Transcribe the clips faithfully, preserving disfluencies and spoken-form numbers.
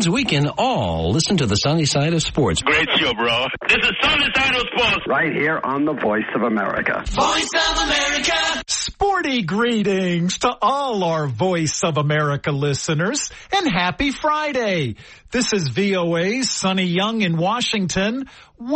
means we can all listen to the sunny side of sports. Great show, bro. This is Sunny Side of Sports. Right here on the Voice of America. Voice of America. Sporty greetings to all our Voice of America listeners, and happy Friday. This is V O A's Sonny Young in Washington.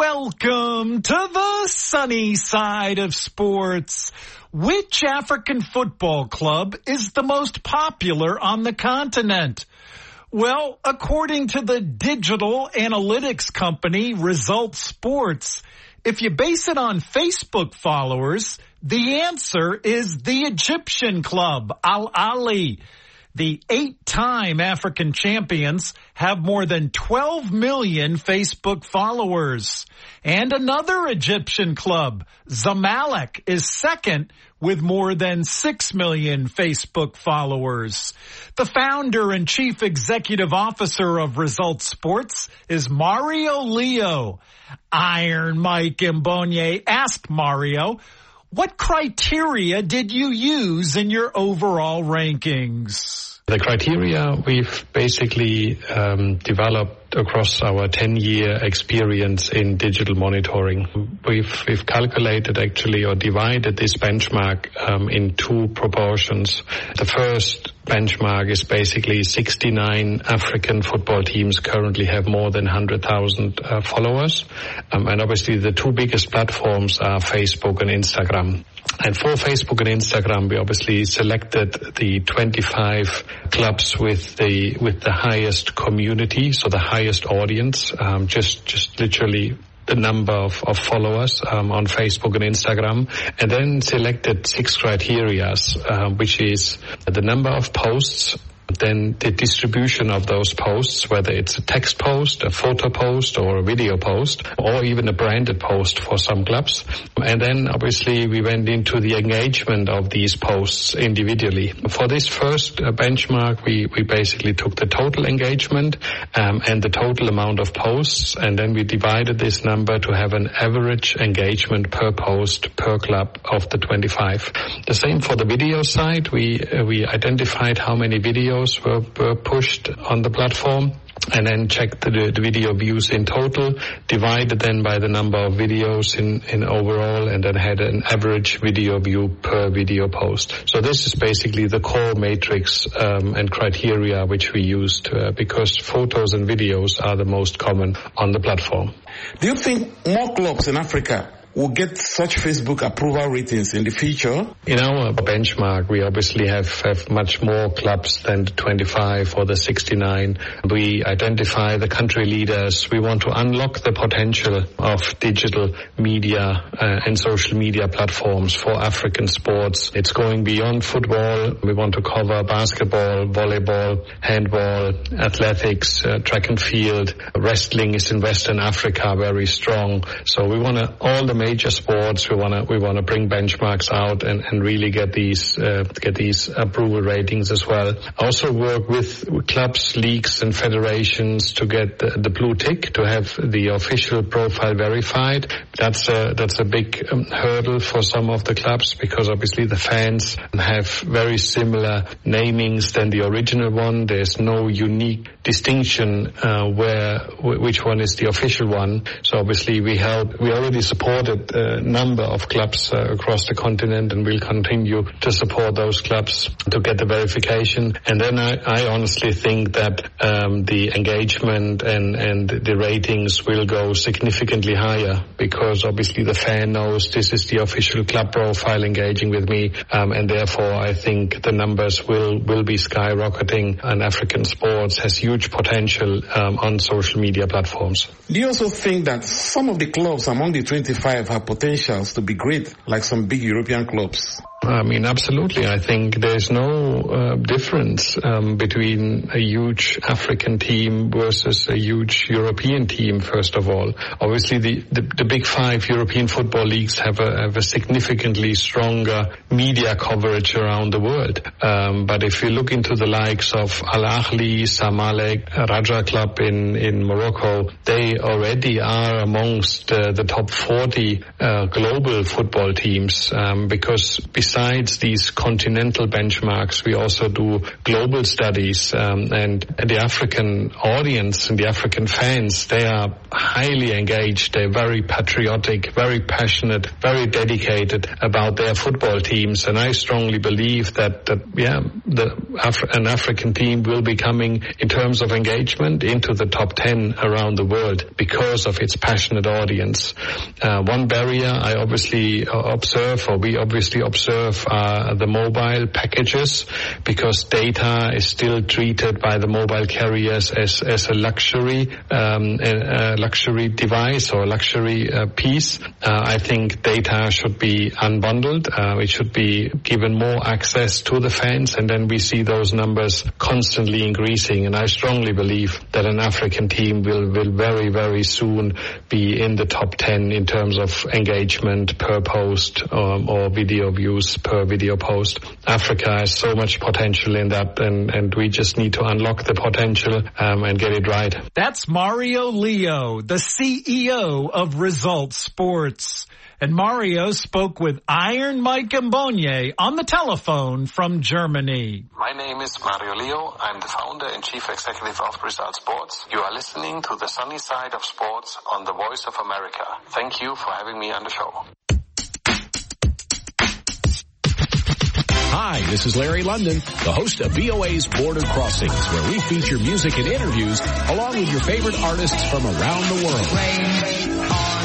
Welcome to the sunny side of sports. Which African football club is the most popular on the continent? Well, according to the digital analytics company Result Sports, if you base it on Facebook followers, the answer is the Egyptian club, Al Ahly. The eight-time African champions have more than twelve million Facebook followers. And another Egyptian club, Zamalek, is second with more than six million Facebook followers. The founder and chief executive officer of Result Sports is Mario Leo. Iron Mike Mbonye asked Mario, what criteria did you use in your overall rankings? The criteria we've basically um, developed across our ten-year experience in digital monitoring. We've, we've calculated actually or divided this benchmark um, in two proportions. The first benchmark is basically sixty-nine African football teams currently have more than one hundred thousand uh, followers. Um, and obviously the two biggest platforms are Facebook and Instagram. And for Facebook and Instagram, we obviously selected the twenty-five clubs with the with the highest community, so the highest audience, um, just just literally the number of, of followers um, on Facebook and Instagram, and then selected six criteria, uh, which is the number of posts, then the distribution of those posts, whether it's a text post, a photo post, or a video post, or even a branded post for some clubs. And then obviously we went into the engagement of these posts individually. For this first uh, benchmark, we, we basically took the total engagement um, and the total amount of posts, and then we divided this number to have an average engagement per post per club of the twenty-five. The same for the video side. We, uh, we identified how many videos Were, were pushed on the platform, and then checked the, the video views in total, divided then by the number of videos in, in overall, and then had an average video view per video post. So this is basically the core matrix um, and criteria which we used uh, because photos and videos are the most common on the platform. Do you think more clubs in Africa will get such Facebook approval ratings in the future? In our benchmark, we obviously have, have much more clubs than the twenty-five or the sixty-nine. We identify the country leaders. We want to unlock the potential of digital media uh, and social media platforms for African sports. It's going beyond football. We want to cover basketball, volleyball, handball, athletics, uh, track and field. Wrestling is in Western Africa very strong. So we want to all the major sports. We want to we want to bring benchmarks out and, and really get these uh, get these approval ratings as well. Also work with clubs, leagues, and federations to get the, the blue tick to have the official profile verified. That's a that's a big um, hurdle for some of the clubs because obviously the fans have very similar namings than the original one. There's no unique distinction uh, where which one is the official one. So obviously we help. We already supported a number of clubs uh, across the continent, and we'll continue to support those clubs to get the verification. And then I, I honestly think that um, the engagement and, and the ratings will go significantly higher because obviously the fan knows this is the official club profile engaging with me, um, and therefore I think the numbers will, will be skyrocketing, and African sports has huge potential um, on social media platforms. Do you also think that some of the clubs among the twenty-five have potentials to be great, like some big European clubs? I mean, absolutely. I think there's no uh, difference um, between a huge African team versus a huge European team, first of all. Obviously, the, the, the big five European football leagues have a, have a significantly stronger media coverage around the world. Um, but if you look into the likes of Al Ahly, Zamalek, Raja Club in, in Morocco, they already are amongst uh, the top forty uh, global football teams um, because besides besides these continental benchmarks, we also do global studies, um, and the African audience and the African fans, they are highly engaged. They're very patriotic, very passionate, very dedicated about their football teams. And I strongly believe that, that yeah, the Af- an African team will be coming in terms of engagement into the top ten around the world because of its passionate audience. Uh, one barrier I obviously observe, or we obviously observe, are the mobile packages, because data is still treated by the mobile carriers as, as a luxury, um, a, a luxury device or a luxury uh, piece. Uh, I think data should be unbundled. Uh, it should be given more access to the fans, and then we see those numbers constantly increasing. And I strongly believe that an African team will, will very, very soon be in the top ten in terms of engagement per post, um, or video views per video post. Africa has so much potential in that, and, and we just need to unlock the potential um, and get it right. That's Mario Leo, the C E O of Result Sports. And Mario spoke with Iron Mike Mbonye on the telephone from Germany. My name is Mario Leo. I'm the founder and chief executive of Result Sports. You are listening to the sunny side of sports on the Voice of America. Thank you for having me on the show. Hi, this is Larry London, the host of V O A's Border Crossings, where we feature music and interviews along with your favorite artists from around the world.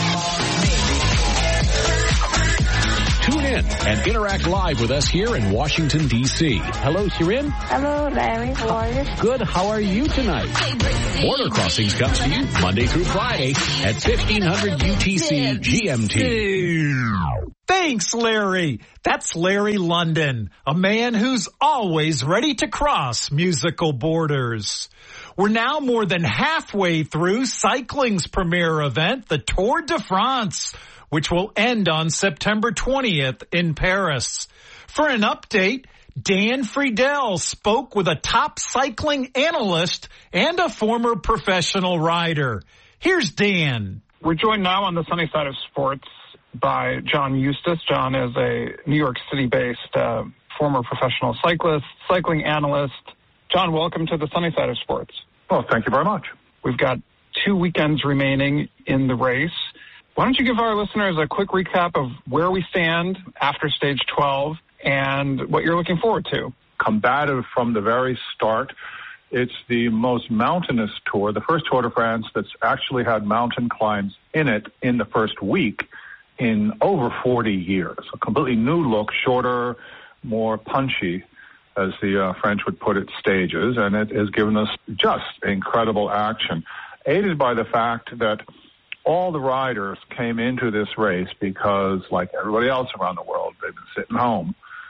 Tune in and interact live with us here in Washington, D C Hello, Shirin. Hello, Larry. How are you? Good. How are you tonight? Border Crossings comes to you Monday through Friday at fifteen hundred U T C G M T. Thanks, Larry. That's Larry London, a man who's always ready to cross musical borders. We're now more than halfway through cycling's premier event, the Tour de France, which will end on September twentieth in Paris. For an update, Dan Friedel spoke with a top cycling analyst and a former professional rider. Here's Dan. We're joined now on the sunny side of sports by John Eustace. John is a New York City-based uh, former professional cyclist, cycling analyst. John, welcome to the sunny side of sports. Well, thank you very much. We've got two weekends remaining in the race. Why don't you give our listeners a quick recap of where we stand after stage twelve and what you're looking forward to? Combative from the very start. It's the most mountainous tour, the first Tour de France that's actually had mountain climbs in it in the first week in over forty years. A completely new look, shorter, more punchy, as the uh, French would put it, stages, and it has given us just incredible action, aided by the fact that all the riders came into this race because, like everybody else around the world, they've been sitting home,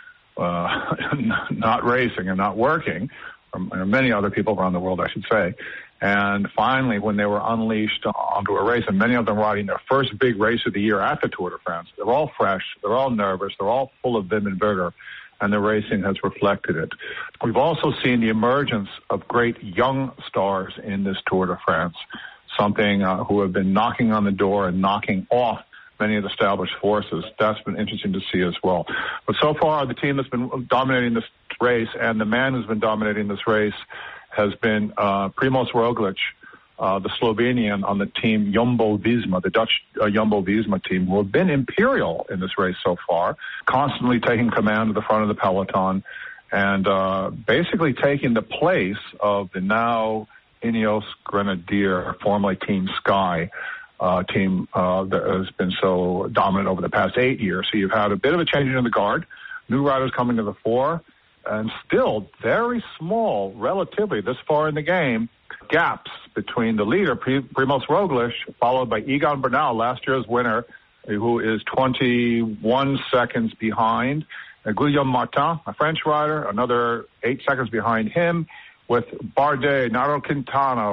uh, not racing and not working, or many other people around the world, I should say. And finally, when they were unleashed onto a race, and many of them riding their first big race of the year at the Tour de France, they're all fresh, they're all nervous, they're all full of vim and vigor, and the racing has reflected it. We've also seen the emergence of great young stars in this Tour de France, something uh, who have been knocking on the door and knocking off many of the established forces. That's been interesting to see as well. But so far, the team that's been dominating this race and the man who's been dominating this race has been uh, Primoz Roglic, uh, the Slovenian on the team Jumbo-Visma, the Dutch uh, Jumbo-Visma team, who have been imperial in this race so far, constantly taking command of the front of the peloton and uh, basically taking the place of the now Ineos Grenadier, formerly Team Sky, uh, team uh, that has been so dominant over the past eight years. So you've had a bit of a change in the guard, new riders coming to the fore, and still very small, relatively, this far in the game, gaps between the leader, Primoz Roglic, followed by Egan Bernal, last year's winner, who is twenty-one seconds behind. And Guillaume Martin, a French rider, another eight seconds behind him, with Bardet, Nairo Quintana,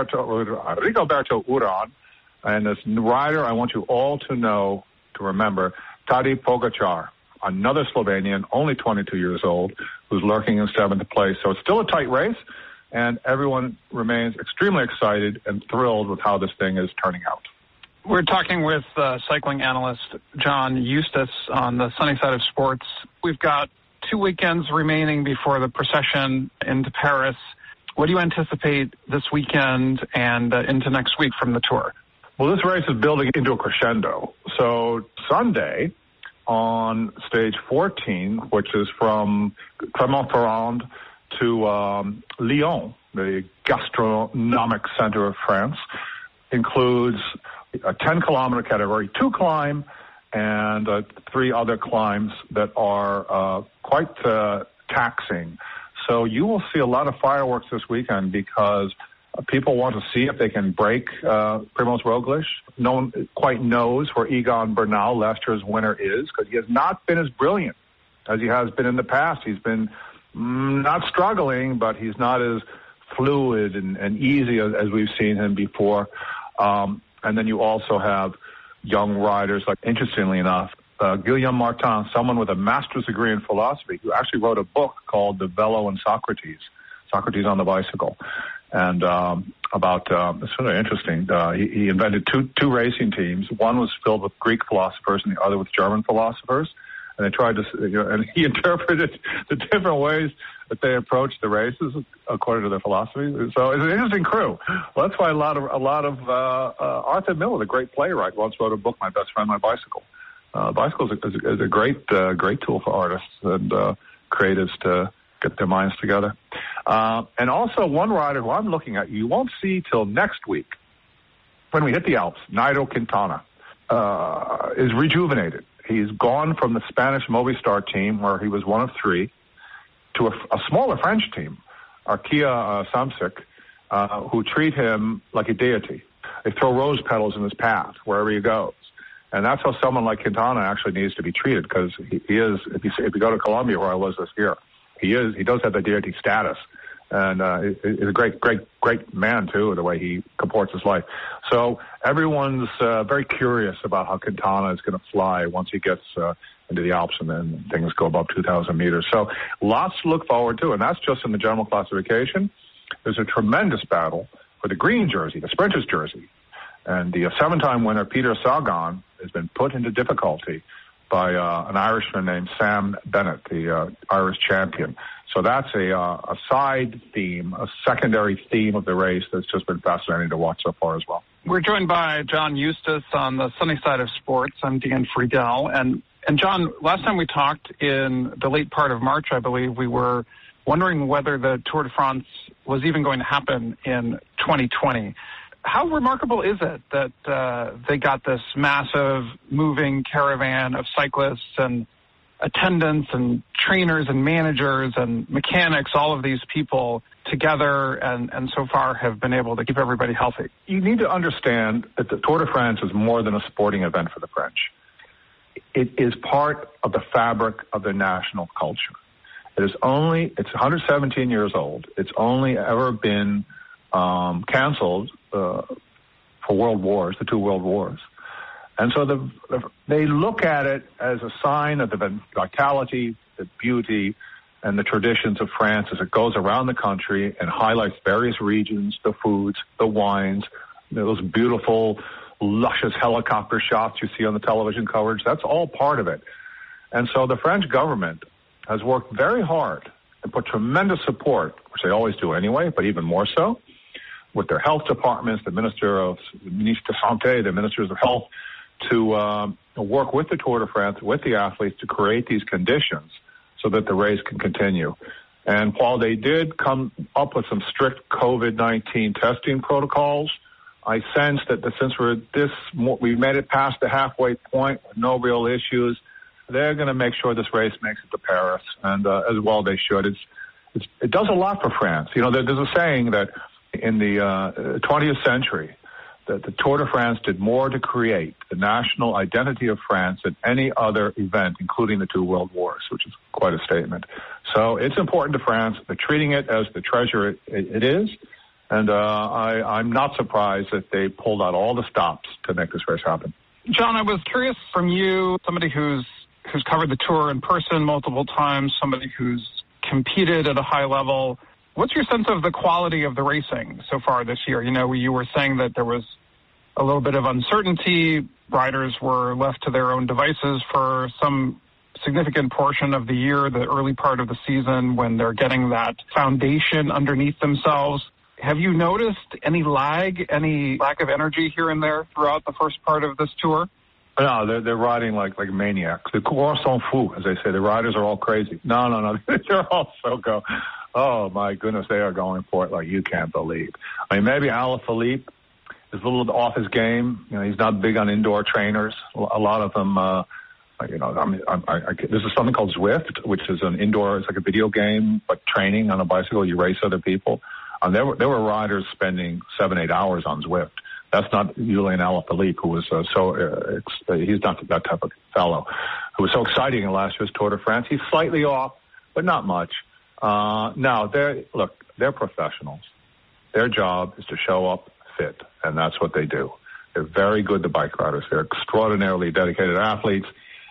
Rigoberto Urán, and this rider I want you all to know, to remember, Tadej Pogačar, another Slovenian, only twenty-two years old, who's lurking in seventh place. So it's still a tight race, and everyone remains extremely excited and thrilled with how this thing is turning out. We're talking with uh, cycling analyst John Eustace on the sunny side of sports. We've got two weekends remaining before the procession into Paris. What do you anticipate this weekend and uh, into next week from the Tour? Well, this race is building into a crescendo. So Sunday on stage fourteen, which is from Clermont-Ferrand to um, Lyon, the gastronomic center of France, includes a ten-kilometer category, two climb, and uh, three other climbs that are uh, quite uh, taxing. So you will see a lot of fireworks this weekend because uh, people want to see if they can break uh, Primož Roglič. No one quite knows where Egan Bernal, last year's winner, is because he has not been as brilliant as he has been in the past. He's been mm, not struggling, but he's not as fluid and, and easy as, as we've seen him before. Um, and then you also have young riders, like, interestingly enough, uh, Guillaume Martin, someone with a master's degree in philosophy, who actually wrote a book called The Velo and Socrates, Socrates on the Bicycle. And um, about, uh, it's sort of interesting, uh, he, he invented two two racing teams. One was filled with Greek philosophers and the other with German philosophers. And they tried to, you know, and he interpreted the different ways that they approached the races according to their philosophy. So it's an interesting crew. Well, that's why a lot of a lot of uh, uh, Arthur Miller, the great playwright, once wrote a book, My Best Friend, My Bicycle. Uh, bicycle is a, is a great uh, great tool for artists and uh, creatives to get their minds together. Uh, and also one rider who I'm looking at, you won't see till next week when we hit the Alps, Nairo Quintana, uh, is rejuvenated. He's gone from the Spanish Movistar team, where he was one of three, to a, a smaller French team, Arkea uh, Samsic, uh, who treat him like a deity. They throw rose petals in his path wherever he goes. And that's how someone like Quintana actually needs to be treated, because he, he is, if you, if you go to Colombia, where I was this year, he is, he does have the deity status. And uh, he's a great, great, great man, too, the way he comports his life. So everyone's uh, very curious about how Quintana is going to fly once he gets uh, into the Alps and then things go above two thousand meters. So lots to look forward to, and that's just in the general classification. There's a tremendous battle for the green jersey, the sprinter's jersey. And the uh, seven-time winner, Peter Sagan, has been put into difficulty by uh, an Irishman named Sam Bennett, the uh, Irish champion. So that's a, uh, a side theme, a secondary theme of the race that's just been fascinating to watch so far as well. We're joined by John Eustace on the sunny side of sports. I'm Dan Friedel. And, and John, last time we talked in the late part of March, I believe, we were wondering whether the Tour de France was even going to happen in twenty twenty. How remarkable is it that uh, they got this massive moving caravan of cyclists and attendants and trainers and managers and mechanics, all of these people together, and, and so far have been able to keep everybody healthy? You need to understand that the Tour de France is more than a sporting event for the French. It is part of the fabric of their national culture. It is only, it's one hundred seventeen years old. It's only ever been um, canceled uh, for world wars, the two world wars. And so the, the, they look at it as a sign of the vitality, the beauty, and the traditions of France as it goes around the country and highlights various regions, the foods, the wines, those beautiful, luscious helicopter shots you see on the television coverage. That's all part of it. And so the French government has worked very hard and put tremendous support, which they always do anyway, but even more so, with their health departments, the Minister of the Ministre de Santé, the Ministers of Health, to uh, work with the Tour de France, with the athletes, to create these conditions so that the race can continue. And while they did come up with some strict COVID nineteen testing protocols, I sense that the, since we're this, we made it past the halfway point with no real issues, they're going to make sure this race makes it to Paris, and uh, as well they should. It's, it's, it does a lot for France. You know, there, there's a saying that in the uh, twentieth century, that the Tour de France did more to create the national identity of France than any other event, including the two world wars, which is quite a statement. So it's important to France. They're treating it as the treasure it, it is. And uh, I, I'm not surprised that they pulled out all the stops to make this race happen. John, I was curious from you, somebody who's who's covered the Tour in person multiple times, somebody who's competed at a high level. What's your sense of the quality of the racing so far this year? You know, you were saying that there was a little bit of uncertainty. Riders were left to their own devices for some significant portion of the year, the early part of the season, when they're getting that foundation underneath themselves. Have you noticed any lag, any lack of energy here and there throughout the first part of this tour? No, they're they're riding like like maniacs. The coureurs s'en fout, as they say. The riders are all crazy. No, no, no. They're all so go. Oh my goodness, they are going for it like you can't believe. I mean, maybe Alaphilippe is a little off his game. You know, he's not big on indoor trainers. A lot of them, uh, you know, I mean, I, I, I, this is something called Zwift, which is an indoor. It's like a video game, but training on a bicycle. You race other people. And there were there were riders spending seven, eight hours on Zwift. That's not Julian Alaphilippe, who was uh, so, uh, ex- he's not that type of fellow, who was so exciting in last year's Tour de France. He's slightly off, but not much. Uh, no, they're, look, they're professionals. Their job is to show up fit, and that's what they do. They're very good, the bike riders. They're extraordinarily dedicated athletes,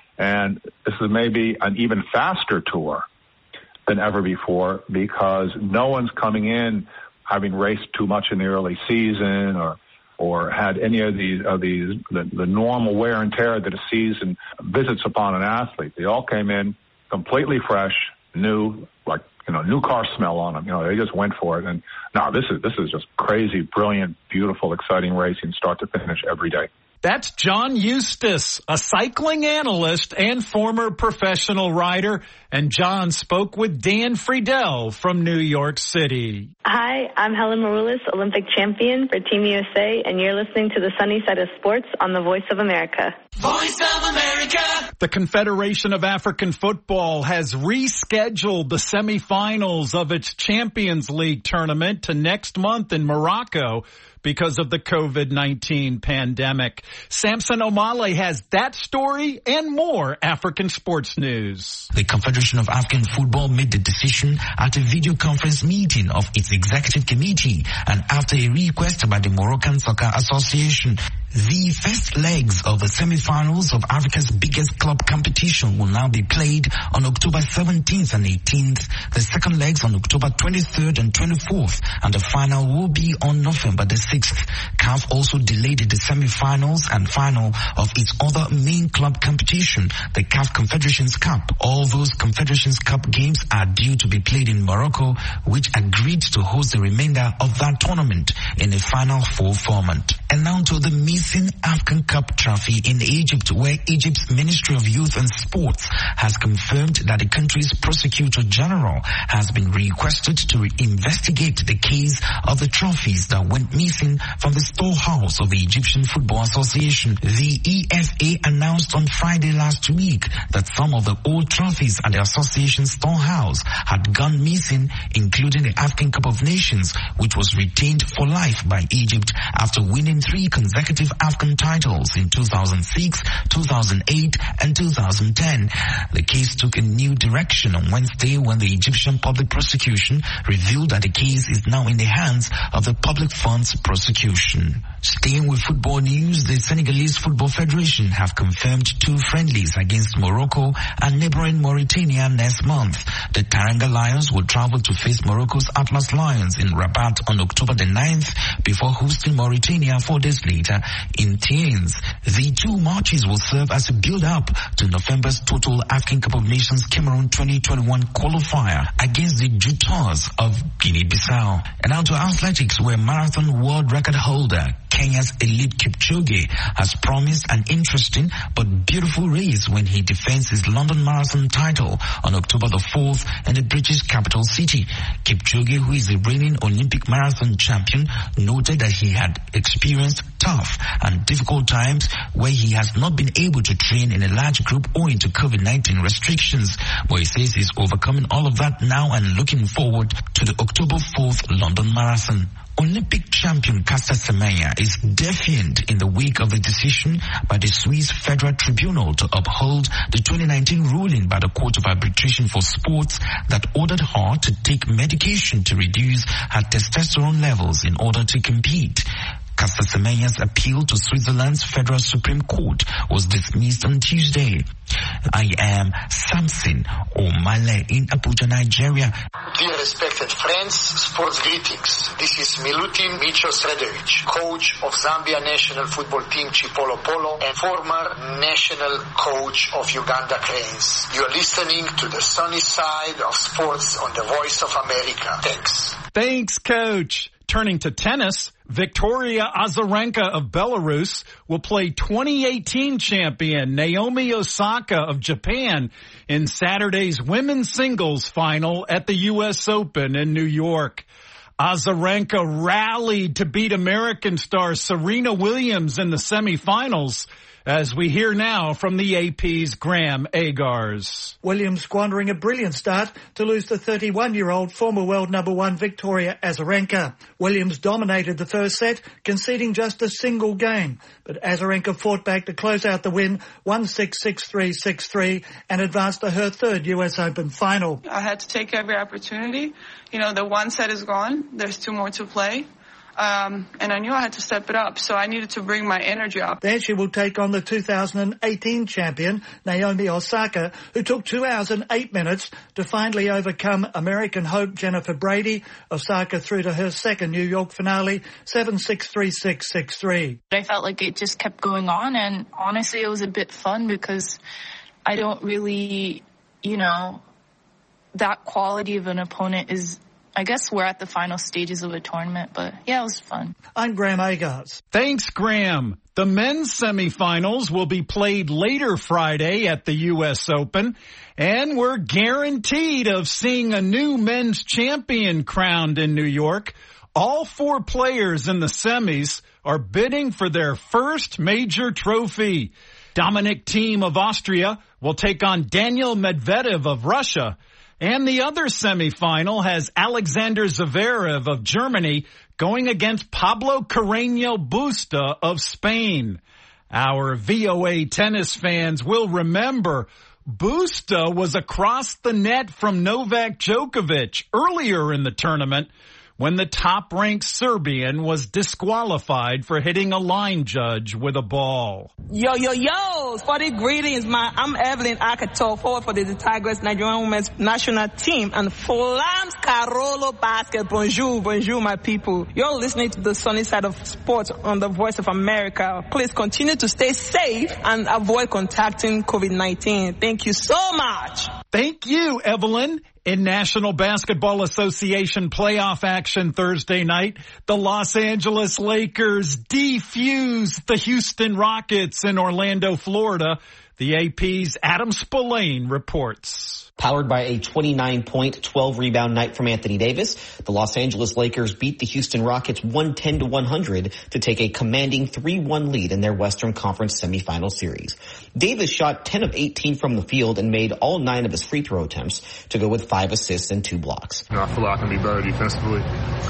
and this is maybe an even faster tour than ever before because no one's coming in having raced too much in the early season or or had any of these of these the, the normal wear and tear that a season visits upon an athlete. They all came in completely fresh, new, like you know, new car smell on them. You know, they just went for it. And no, this is this is just crazy, brilliant, beautiful, exciting racing, start to finish every day. That's John Eustace, a cycling analyst and former professional rider. And John spoke with Dan Friedel from New York City. Hi, I'm Helen Maroulis, Olympic champion for Team U S A, and you're listening to the Sunny Side of Sports on the Voice of America. Voice of America. The Confederation of African Football has rescheduled the semifinals of its Champions League tournament to next month in Morocco because of the covid nineteen pandemic. Samson Omale has that story and more African sports news. The Confederation of African Football made the decision at a video conference meeting of its executive committee and after a request by the Moroccan Soccer Association. The first legs of the semifinals of Africa's biggest club competition will now be played on October seventeenth and eighteenth, the second legs on October twenty-third and twenty-fourth, and the final will be on November the sixth. C A F also delayed the semifinals and final of its other main club competition, the C A F Confederations Cup. All those Confederations Cup games are due to be played in Morocco, which agreed to host the remainder of that tournament in a Final Four format. And now to the missing African Cup trophy in Egypt, where Egypt's Ministry of Youth and Sports has confirmed that the country's Prosecutor General has been requested to investigate the case of the trophies that went missing from the storehouse of the Egyptian Football Association. The E F A announced on Friday last week that some of the old trophies at the association's storehouse had gone missing, including the African Cup of Nations, which was retained for life by Egypt after winning three consecutive African titles in two thousand six, two thousand eight, and two thousand ten. The case took a new direction on Wednesday when the Egyptian Public Prosecution revealed that the case is now in the hands of the Public Funds Prosecution. Staying with football news, the Senegalese Football Federation have confirmed two friendlies against Morocco and neighboring Mauritania next month. The Taranga Lions will travel to face Morocco's Atlas Lions in Rabat on October the ninth before hosting Mauritania four days later in Tiens. The two matches will serve as a build-up to November's Total African Cup of Nations Cameroon twenty twenty-one qualifier against the Jutors of Guinea-Bissau. And now to athletics, where marathon world record holder Kenya's Eliud Kipchoge has promised an interesting but beautiful race when he defends his London Marathon title on October the fourth in the British capital city. Kipchoge, who is a reigning Olympic marathon champion, noted that he had experienced tough and difficult times where he has not been able to train in a large group owing to covid nineteen restrictions, but he says he's overcoming all of that now and looking forward to the October fourth London Marathon. Olympic champion Caster Semenya is defiant in the wake of the decision by the Swiss Federal Tribunal to uphold the twenty nineteen ruling by the Court of Arbitration for Sports that ordered her to take medication to reduce her testosterone levels in order to compete. Caster Semenya's appeal to Switzerland's Federal Supreme Court was dismissed on Tuesday. I am Samson Omale in Abuja, Nigeria. Dear respected friends, sports greetings. This is Milutin Micho Sredovic, coach of Zambia national football team Chipolo Polo and former national coach of Uganda Cranes. You are listening to the sunny side of sports on the Voice of America. Thanks. Thanks, Coach. Turning to tennis, Victoria Azarenka of Belarus will play twenty eighteen champion Naomi Osaka of Japan in Saturday's women's singles final at the U S Open in New York. Azarenka rallied to beat American star Serena Williams in the semifinals, as we hear now from the A P's Graham Agars. Williams squandering a brilliant start to lose to thirty-one-year-old former world number one Victoria Azarenka. Williams dominated the first set, conceding just a single game. But Azarenka fought back to close out the win, one six, six three, six three, and advanced to her third U S Open final. I had to take every opportunity. You know, the one set is gone. There's two more to play. Um, and I knew I had to step it up, so I needed to bring my energy up. Then she will take on the two thousand eighteen champion, Naomi Osaka, who took two hours and eight minutes to finally overcome American hope Jennifer Brady. Osaka through to her second New York finale, seven six, three six, six three. I felt like it just kept going on, and honestly it was a bit fun because I don't really, you know, that quality of an opponent is... I guess we're at the final stages of a tournament, but yeah, it was fun. I'm Graham Agars. Thanks, Graham. The men's semifinals will be played later Friday at the U S Open, and we're guaranteed of seeing a new men's champion crowned in New York. All four players in the semis are bidding for their first major trophy. Dominic Thiem of Austria will take on Daniil Medvedev of Russia. And the other semifinal has Alexander Zverev of Germany going against Pablo Carreño Busta of Spain. Our V O A tennis fans will remember Busta was across the net from Novak Djokovic earlier in the tournament when the top-ranked Serbian was disqualified for hitting a line judge with a ball. Yo, yo, yo! For the greetings, man. I'm Evelyn Akato, forward for the Tigers Nigerian women's national team, and Flams Carolo Basket. Bonjour, bonjour, my people. You're listening to the sunny side of sports on the Voice of America. Please continue to stay safe and avoid contacting COVID nineteen. Thank you so much. Thank you, Evelyn. In National Basketball Association playoff action Thursday night, the Los Angeles Lakers defused the Houston Rockets in Orlando, Florida. The A P's Adam Spillane reports. Powered by a twenty-nine point, twelve rebound night from Anthony Davis, the Los Angeles Lakers beat the Houston Rockets one ten to one hundred to take a commanding three one lead in their Western Conference semifinal series. Davis shot ten of eighteen from the field and made all nine of his free throw attempts to go with five assists and two blocks. You know, I feel like I can be better defensively.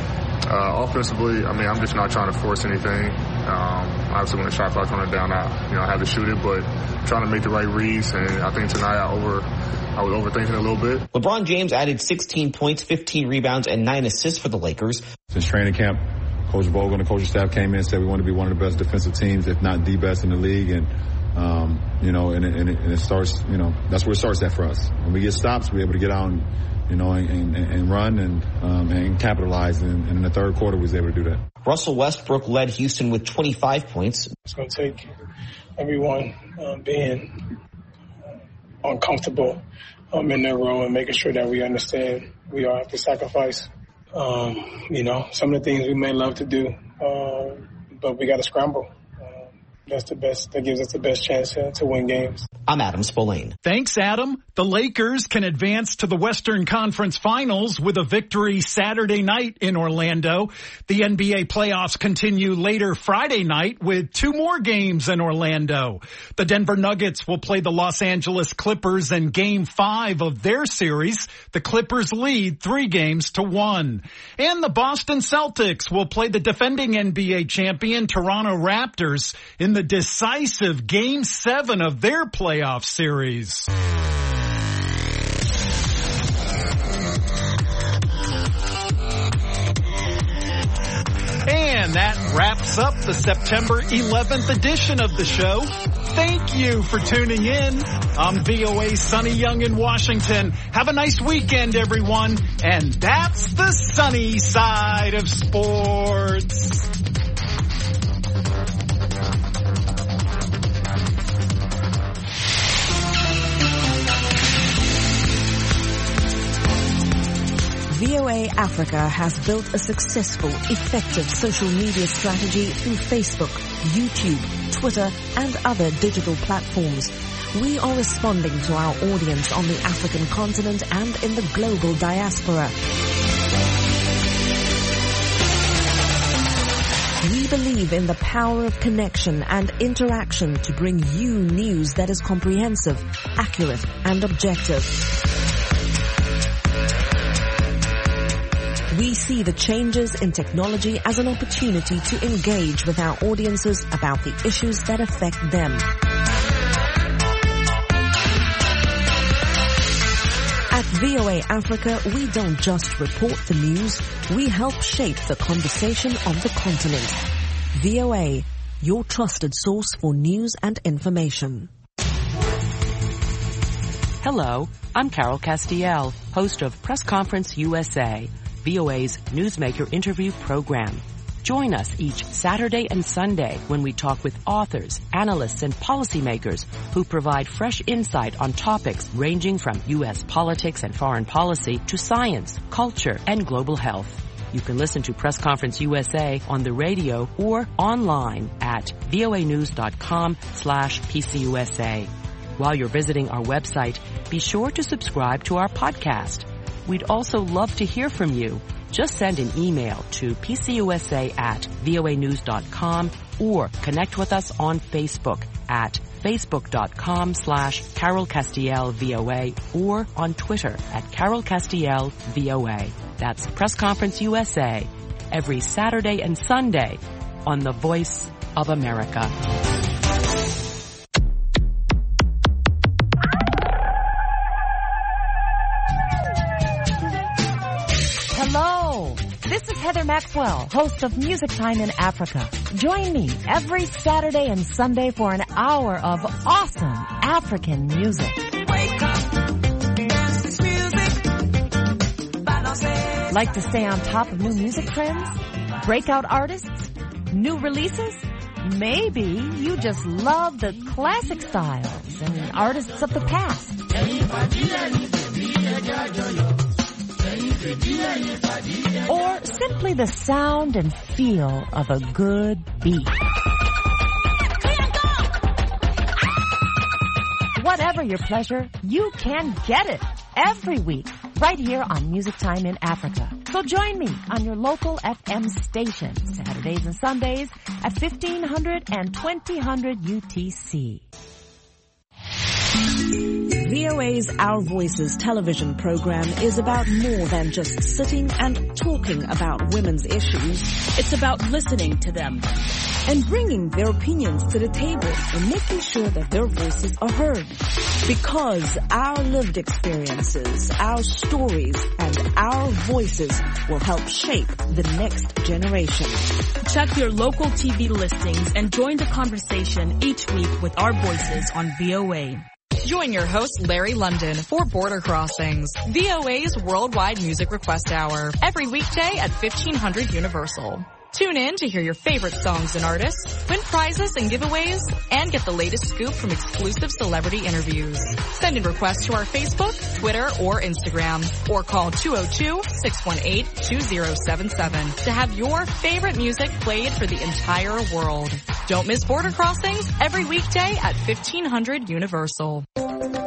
Uh, offensively, I mean, I'm just not trying to force anything. Um, obviously, when the shot clock's running down, I, you know, I have to shoot it, but trying to make the right reads. And I think tonight I over, I was overthinking it a little bit. LeBron James added sixteen points, fifteen rebounds, and nine assists for the Lakers. Since training camp, Coach Vogel and the coaching staff came in and said we want to be one of the best defensive teams, if not the best in the league. And, um, you know, and it, and, it, and it starts, you know, that's where it starts at for us. When we get stops, we're able to get out and, you know, and, and, and run and um, and capitalize. And, and in the third quarter, we was able to do that. Russell Westbrook led Houston with twenty-five points. It's going to take everyone um, being uh, uncomfortable um, in their role and making sure that we understand we all have to sacrifice. Um, you know, some of the things we may love to do, uh, but we got to scramble. That's the best. That gives us the best chance to, to win games. I'm Adam Spillane. Thanks, Adam. The Lakers can advance to the Western Conference Finals with a victory Saturday night in Orlando. The N B A playoffs continue later Friday night with two more games in Orlando. The Denver Nuggets will play the Los Angeles Clippers in Game five of their series. The Clippers lead three games to one. And the Boston Celtics will play the defending N B A champion Toronto Raptors in the decisive Game seven of their playoff series. And that wraps up the September eleventh edition of the show. thank you for tuning in. I'm V O A's Sonny Young in Washington. Have a nice weekend, everyone. And that's the sunny side of sports. V O A Africa has built a successful, effective social media strategy through Facebook, YouTube, Twitter, and other digital platforms. We are responding to our audience on the African continent and in the global diaspora. We believe in the power of connection and interaction to bring you news that is comprehensive, accurate, and objective. We see the changes in technology as an opportunity to engage with our audiences about the issues that affect them. At V O A Africa, we don't just report the news, we help shape the conversation of the continent. V O A, your trusted source for news and information. Hello, I'm Carol Castiel, host of Press Conference U S A, V O A's Newsmaker interview program. Join us each Saturday and Sunday when we talk with authors, analysts, and policymakers who provide fresh insight on topics ranging from U S politics and foreign policy to science, culture, and global health. You can listen to Press Conference U S A on the radio or online at voanews.com slash PCUSA. While you're visiting our website, be sure to subscribe to our podcast. We'd also love to hear from you. Just send an email to pcusa at voanews dot com or connect with us on Facebook at facebook.com slash Carol Castiel VOA or on Twitter at Carol Castiel VOA. That's Press Conference U S A every Saturday and Sunday on the Voice of America. Hello, this is Heather Maxwell, host of Music Time in Africa. Join me every Saturday and Sunday for an hour of awesome African music. Wake up, dance this music. Like to stay on top of new music trends? Breakout artists? New releases? Maybe you just love the classic styles and artists of the past. Or simply the sound and feel of a good beat. Whatever your pleasure, you can get it every week right here on Music Time in Africa. So join me on your local F M station Saturdays and Sundays at fifteen hundred and twenty hundred U T C. V O A's Our Voices television program is about more than just sitting and talking about women's issues. It's about listening to them and bringing their opinions to the table and making sure that their voices are heard. Because our lived experiences, our stories, and our voices will help shape the next generation. Check your local T V listings and join the conversation each week with our voices on V O A. Join your host, Larry London, for Border Crossings, V O A's Worldwide Music Request Hour, every weekday at fifteen hundred Universal. Tune in to hear your favorite songs and artists, win prizes and giveaways, and get the latest scoop from exclusive celebrity interviews. Send in requests to our Facebook, Twitter, or Instagram, or call two oh two, six one eight, two oh seven seven to have your favorite music played for the entire world. Don't miss Border Crossings every weekday at fifteen hundred Universal.